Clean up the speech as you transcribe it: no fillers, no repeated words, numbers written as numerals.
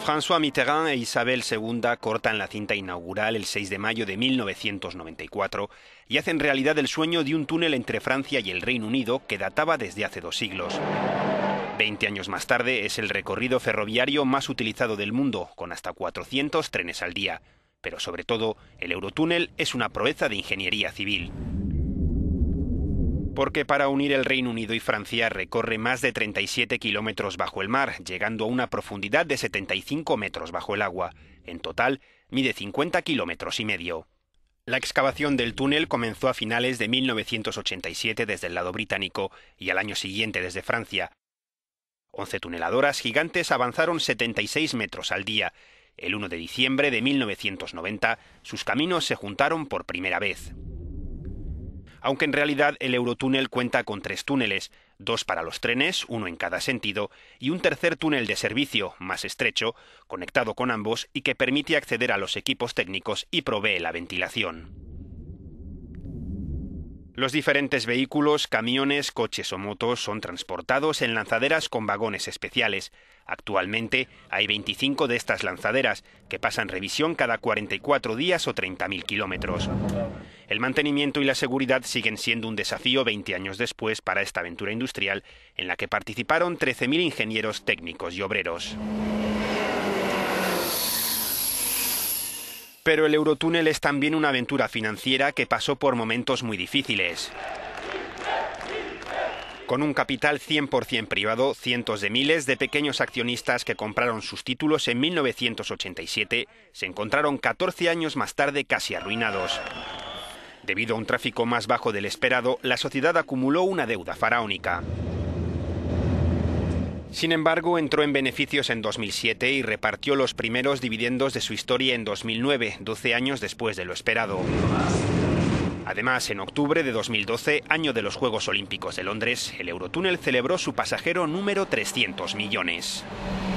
François Mitterrand e Isabel II cortan la cinta inaugural el 6 de mayo de 1994 y hacen realidad el sueño de un túnel entre Francia y el Reino Unido que databa desde hace 2 siglos. 20 años más tarde es el recorrido ferroviario más utilizado del mundo, con hasta 400 trenes al día. Pero sobre todo, el Eurotúnel es una proeza de ingeniería civil. Porque para unir el Reino Unido y Francia recorre más de 37 kilómetros bajo el mar, llegando a una profundidad de 75 metros bajo el agua. En total, mide 50 kilómetros y medio. La excavación del túnel comenzó a finales de 1987 desde el lado británico y al año siguiente desde Francia. 11 tuneladoras gigantes avanzaron 76 metros al día. El 1 de diciembre de 1990, sus caminos se juntaron por primera vez. Aunque en realidad el Eurotúnel cuenta con 3 túneles, 2 para los trenes, 1 en cada sentido, y un tercer túnel de servicio, más estrecho, conectado con ambos y que permite acceder a los equipos técnicos y provee la ventilación. Los diferentes vehículos, camiones, coches o motos son transportados en lanzaderas con vagones especiales. Actualmente hay 25 de estas lanzaderas, que pasan revisión cada 44 días o 30.000 kilómetros. El mantenimiento y la seguridad siguen siendo un desafío 20 años después para esta aventura industrial, en la que participaron 13.000 ingenieros técnicos y obreros. Pero el Eurotúnel es también una aventura financiera que pasó por momentos muy difíciles. Con un capital 100% privado, cientos de miles de pequeños accionistas que compraron sus títulos en 1987 se encontraron 14 años más tarde casi arruinados. Debido a un tráfico más bajo del esperado, la sociedad acumuló una deuda faraónica. Sin embargo, entró en beneficios en 2007 y repartió los primeros dividendos de su historia en 2009, 12 años después de lo esperado. Además, en octubre de 2012, año de los Juegos Olímpicos de Londres, el Eurotúnel celebró su pasajero número 300 millones.